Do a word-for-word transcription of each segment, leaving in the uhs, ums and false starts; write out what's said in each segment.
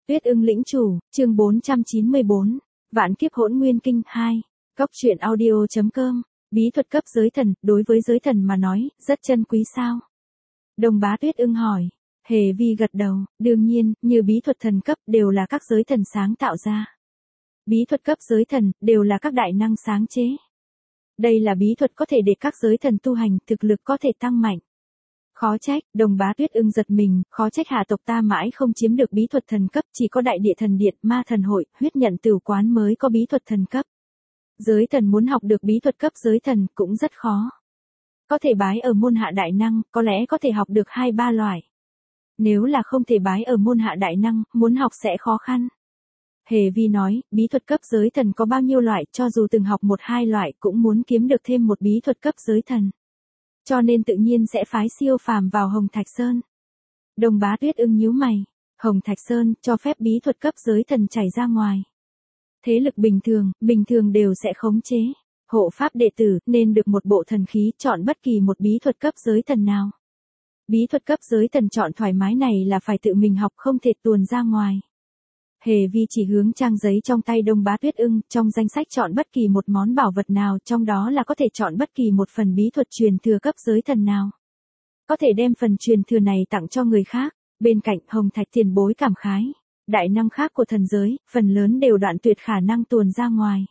Tuyết ưng lĩnh chủ, chương bốn trăm chín mươi bốn, Vạn kiếp hỗn nguyên kinh hai. Cốc truyện audio.com, bí thuật cấp giới thần, đối với giới thần mà nói, rất chân quý sao? Đồng bá Tuyết ưng hỏi. Hề Vi gật đầu, đương nhiên, như bí thuật thần cấp đều là các giới thần sáng tạo ra. Bí thuật cấp giới thần, đều là các đại năng sáng chế. Đây là bí thuật có thể để các giới thần tu hành, thực lực có thể tăng mạnh. Khó trách, đồng bá Tuyết ưng giật mình, khó trách hạ tộc ta mãi không chiếm được bí thuật thần cấp, chỉ có đại địa thần điện, ma thần hội, huyết nhận tửu quán mới có bí thuật thần cấp. Giới thần muốn học được bí thuật cấp giới thần cũng rất khó. Có thể bái ở môn hạ đại năng, có lẽ có thể học được hai ba loại. Nếu là không thể bái ở môn hạ đại năng, muốn học sẽ khó khăn. Hề Vi nói, bí thuật cấp giới thần có bao nhiêu loại, cho dù từng học một hai loại cũng muốn kiếm được thêm một bí thuật cấp giới thần. Cho nên tự nhiên sẽ phái siêu phàm vào Hồng Thạch Sơn. Đồng bá Tuyết ưng nhíu mày. Hồng Thạch Sơn cho phép bí thuật cấp giới thần chảy ra ngoài. Thế lực bình thường, bình thường đều sẽ khống chế. Hộ pháp đệ tử nên được một bộ thần khí, chọn bất kỳ một bí thuật cấp giới thần nào. Bí thuật cấp giới thần chọn thoải mái này là phải tự mình học, không thể tuồn ra ngoài. Hề Vi chỉ hướng trang giấy trong tay Đông bá Tuyết ưng, trong danh sách chọn bất kỳ một món bảo vật nào, trong đó là có thể chọn bất kỳ một phần bí thuật truyền thừa cấp giới thần nào. Có thể đem phần truyền thừa này tặng cho người khác. Bên cạnh Hồng Thạch tiền bối cảm khái. Đại năng khác của thần giới, phần lớn đều đoạn tuyệt khả năng tuồn ra ngoài.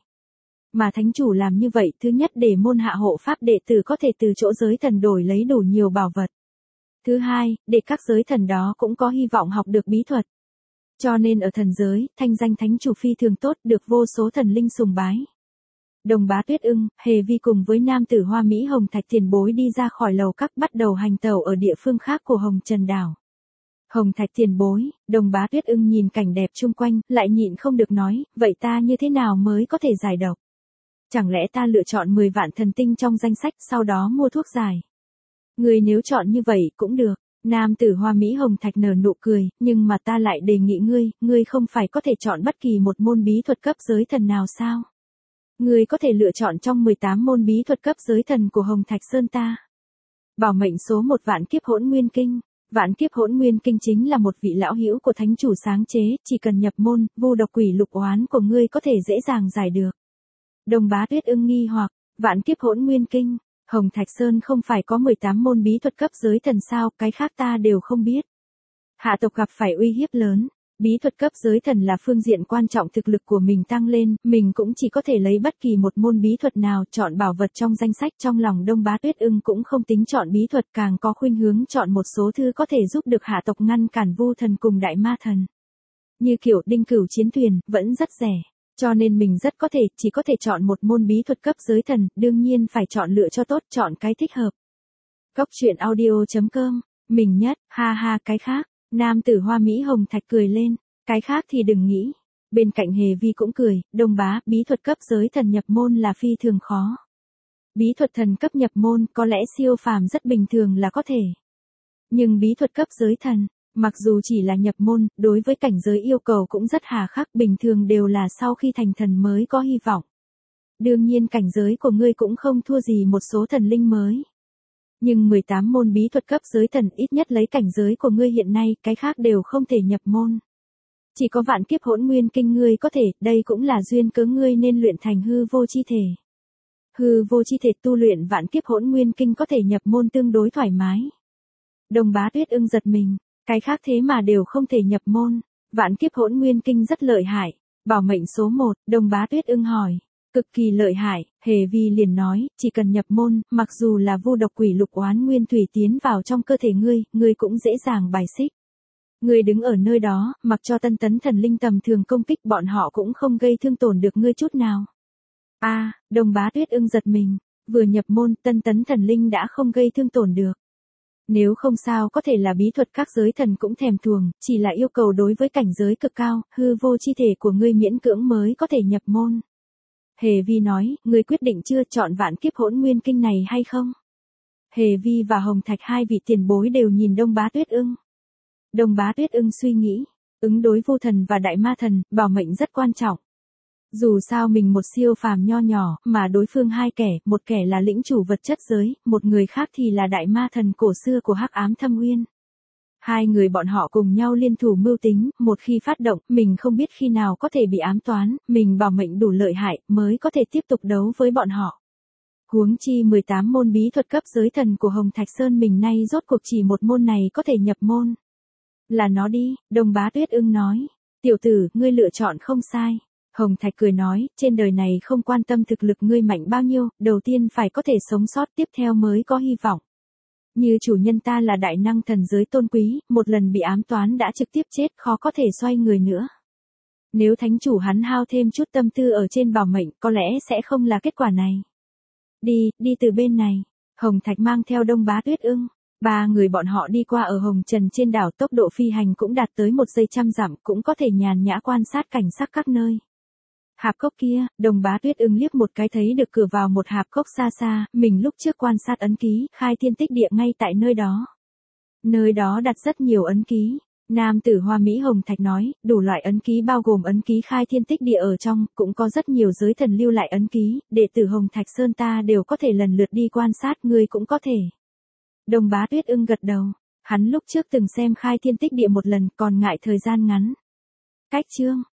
Mà thánh chủ làm như vậy, thứ nhất để môn hạ hộ pháp đệ tử có thể từ chỗ giới thần đổi lấy đủ nhiều bảo vật. Thứ hai, để các giới thần đó cũng có hy vọng học được bí thuật. Cho nên ở thần giới, thanh danh thánh chủ phi thường tốt, được vô số thần linh sùng bái. Đồng bá Tuyết ưng, Hề Vi cùng với nam tử hoa mỹ Hồng Thạch tiền bối đi ra khỏi lầu các, bắt đầu hành tẩu ở địa phương khác của Hồng Trần Đảo. Hồng Thạch tiền bối, đồng bá Tuyết ưng nhìn cảnh đẹp chung quanh, lại nhịn không được nói, vậy ta như thế nào mới có thể giải độc? Chẳng lẽ ta lựa chọn mười vạn thần tinh trong danh sách, sau đó mua thuốc giải? Người nếu chọn như vậy cũng được. Nam tử hoa mỹ Hồng Thạch nở nụ cười, nhưng mà ta lại đề nghị ngươi, ngươi không phải có thể chọn bất kỳ một môn bí thuật cấp giới thần nào sao? Ngươi có thể lựa chọn trong mười tám môn bí thuật cấp giới thần của Hồng Thạch Sơn ta. Bảo mệnh số một Vạn kiếp hỗn nguyên kinh. Vạn kiếp hỗn nguyên kinh chính là một vị lão hữu của thánh chủ sáng chế, chỉ cần nhập môn, vu độc quỷ lục oán của ngươi có thể dễ dàng giải được. Đồng bá Tuyết ưng nghi hoặc, Vạn kiếp hỗn nguyên kinh. Hồng Thạch Sơn không phải có mười tám môn bí thuật cấp giới thần sao, cái khác ta đều không biết. Hạ tộc gặp phải uy hiếp lớn, bí thuật cấp giới thần là phương diện quan trọng thực lực của mình tăng lên, mình cũng chỉ có thể lấy bất kỳ một môn bí thuật nào, chọn bảo vật trong danh sách. Trong lòng Đông bá Tuyết ưng cũng không tính chọn bí thuật, càng có khuynh hướng chọn một số thư có thể giúp được hạ tộc ngăn cản vu thần cùng đại ma thần. Như kiểu đinh cửu chiến thuyền, vẫn rất rẻ. Cho nên mình rất có thể, chỉ có thể chọn một môn bí thuật cấp giới thần, đương nhiên phải chọn lựa cho tốt, chọn cái thích hợp. Cốc truyện audio.com, mình nhất, ha ha cái khác, nam tử hoa mỹ Hồng Thạch cười lên, cái khác thì đừng nghĩ. Bên cạnh Hề Vi cũng cười, đồng bá, bí thuật cấp giới thần nhập môn là phi thường khó. Bí thuật thần cấp nhập môn, có lẽ siêu phàm rất bình thường là có thể. Nhưng bí thuật cấp giới thần, mặc dù chỉ là nhập môn, đối với cảnh giới yêu cầu cũng rất hà khắc, bình thường đều là sau khi thành thần mới có hy vọng. Đương nhiên cảnh giới của ngươi cũng không thua gì một số thần linh mới. Nhưng mười tám môn bí thuật cấp giới thần, ít nhất lấy cảnh giới của ngươi hiện nay, cái khác đều không thể nhập môn. Chỉ có vạn kiếp hỗn nguyên kinh ngươi có thể, đây cũng là duyên cớ ngươi nên luyện thành hư vô chi thể. Hư vô chi thể tu luyện vạn kiếp hỗn nguyên kinh có thể nhập môn tương đối thoải mái. Đồng bá Tuyết ưng giật mình. Cái khác thế mà đều không thể nhập môn. Vạn kiếp hỗn nguyên kinh rất lợi hại. Bảo mệnh số một, đồng bá Tuyết ưng hỏi. Cực kỳ lợi hại, Hề Vi liền nói, chỉ cần nhập môn, mặc dù là vu độc quỷ lục oán nguyên thủy tiến vào trong cơ thể ngươi, ngươi cũng dễ dàng bài xích. Ngươi đứng ở nơi đó, mặc cho tân tấn thần linh tầm thường công kích, bọn họ cũng không gây thương tổn được ngươi chút nào. A, à, đồng bá Tuyết ưng giật mình. Vừa nhập môn, tân tấn thần linh đã không gây thương tổn được. Nếu không sao có thể là bí thuật các giới thần cũng thèm thuồng, chỉ là yêu cầu đối với cảnh giới cực cao, hư vô chi thể của ngươi miễn cưỡng mới có thể nhập môn. Hề Vi nói, ngươi quyết định chưa chọn vạn kiếp hỗn nguyên kinh này hay không? Hề Vi và Hồng Thạch hai vị tiền bối đều nhìn Đông bá Tuyết ưng. Đông bá Tuyết ưng suy nghĩ, ứng đối vu thần và đại ma thần, bảo mệnh rất quan trọng. Dù sao mình một siêu phàm nho nhỏ, mà đối phương hai kẻ, một kẻ là lĩnh chủ vật chất giới, một người khác thì là đại ma thần cổ xưa của Hắc Ám Thâm Uyên. Hai người bọn họ cùng nhau liên thủ mưu tính, một khi phát động, mình không biết khi nào có thể bị ám toán, mình bảo mệnh đủ lợi hại, mới có thể tiếp tục đấu với bọn họ. Huống chi mười tám môn bí thuật cấp giới thần của Hồng Thạch Sơn mình nay rốt cuộc chỉ một môn này có thể nhập môn. Là nó đi, Đông Bá Tuyết Ưng nói. Tiểu tử, ngươi lựa chọn không sai. Hồng Thạch cười nói, trên đời này không quan tâm thực lực ngươi mạnh bao nhiêu, đầu tiên phải có thể sống sót, tiếp theo mới có hy vọng. Như chủ nhân ta là đại năng thần giới tôn quý, một lần bị ám toán đã trực tiếp chết, khó có thể xoay người nữa. Nếu thánh chủ hắn hao thêm chút tâm tư ở trên bảo mệnh, có lẽ sẽ không là kết quả này. Đi, đi từ bên này. Hồng Thạch mang theo Đông Bá Tuyết Ưng. Ba người bọn họ đi qua ở Hồng Trần trên đảo, tốc độ phi hành cũng đạt tới một giây trăm dặm, cũng có thể nhàn nhã quan sát cảnh sắc các nơi. Hạp cốc kia, Đông Bá Tuyết Ưng liếc một cái thấy được cửa vào một hạp cốc xa xa, mình lúc trước quan sát ấn ký, khai thiên tích địa ngay tại nơi đó. Nơi đó đặt rất nhiều ấn ký. Nam tử Hoa Mỹ Hồng Thạch nói, đủ loại ấn ký bao gồm ấn ký khai thiên tích địa ở trong, cũng có rất nhiều giới thần lưu lại ấn ký, đệ tử Hồng Thạch Sơn ta đều có thể lần lượt đi quan sát, ngươi cũng có thể. Đông Bá Tuyết Ưng gật đầu, hắn lúc trước từng xem khai thiên tích địa một lần, còn ngại thời gian ngắn. Cách chương